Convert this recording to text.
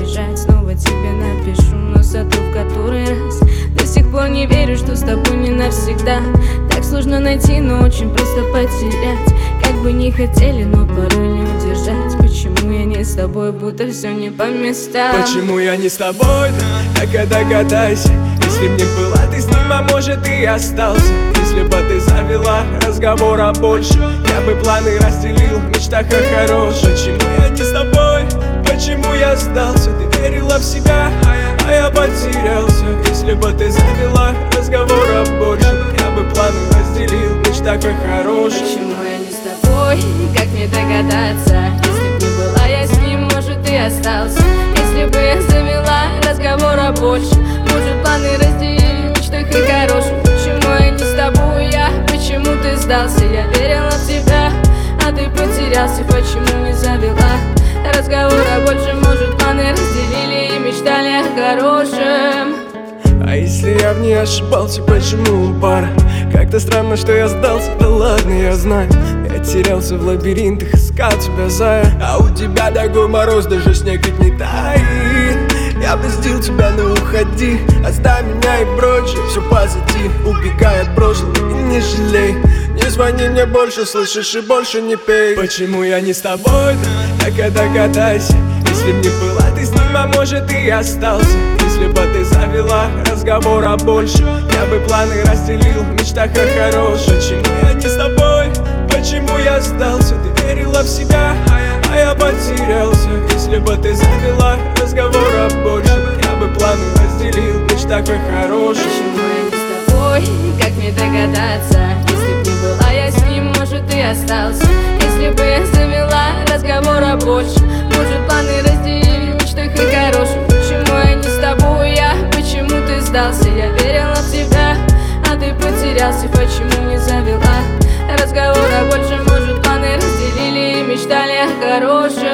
убежать. Снова тебе напишу, но сотру в который раз. До сих пор не верю, что с тобой не навсегда. Так сложно найти, но очень просто потерять. Как бы не хотели, но порой не удержать. Почему я не с тобой, будто все не по местам? Почему я не с тобой? Так и догадайся. Если б не была ты с ним, а может и остался. Если бы ты завела разговора больше, я бы планы разделил в мечтах о хорошем. Почему я не с тобой? Почему я сдался? Ты верила в себя, а я потерялся. Если бы ты завела разговора больше, я бы планы разделил в мечтах о хорошем. Почему я не с тобой? Как мне догадаться? Если б не была я с ним, может и остался. Если бы я завела разговора больше, может планы разделили в мечтах и хорошем. Почему я не с тобой? Почему ты сдался? Я верила в тебя, а ты потерялся. Почему не завела разговора больше? Может планы разделили и мечтали о хорошем. А если я в ней ошибался, почему пара? Как-то странно, что я сдался, да ладно, я знаю. Я терялся в лабиринтах, искал тебя, зая. А у тебя такой мороз, даже снег ведь не тает. Я бздил тебя, но уходи, оставь меня и прочее. Все позади, убегай от прошлого и не жалей. Не звони мне больше, слышишь, и больше не пей. Почему я не с тобой? Так и догадайся. Если б не была ты с ним, а может и остался. Если бы ты завела разговора больше, я бы планы разделил в мечтах о хорошем. Почему я не с тобой? Почему я сдался? Ты верила в себя, а я потерялся. Если бы ты завела разговора больше, я бы планы разделил в мечтах о хорошем. Почему я не с тобой? Как мне догадаться? Если б не была я с ним, может и остался. Если бы я завела разговора больше, может планы разделили в мечтах и хорошем. Почему я не с тобой? Почему ты сдался? Я верила в тебя, а ты потерялся. Почему не завела разговора больше? Может планы разделили и мечтали о хорошем.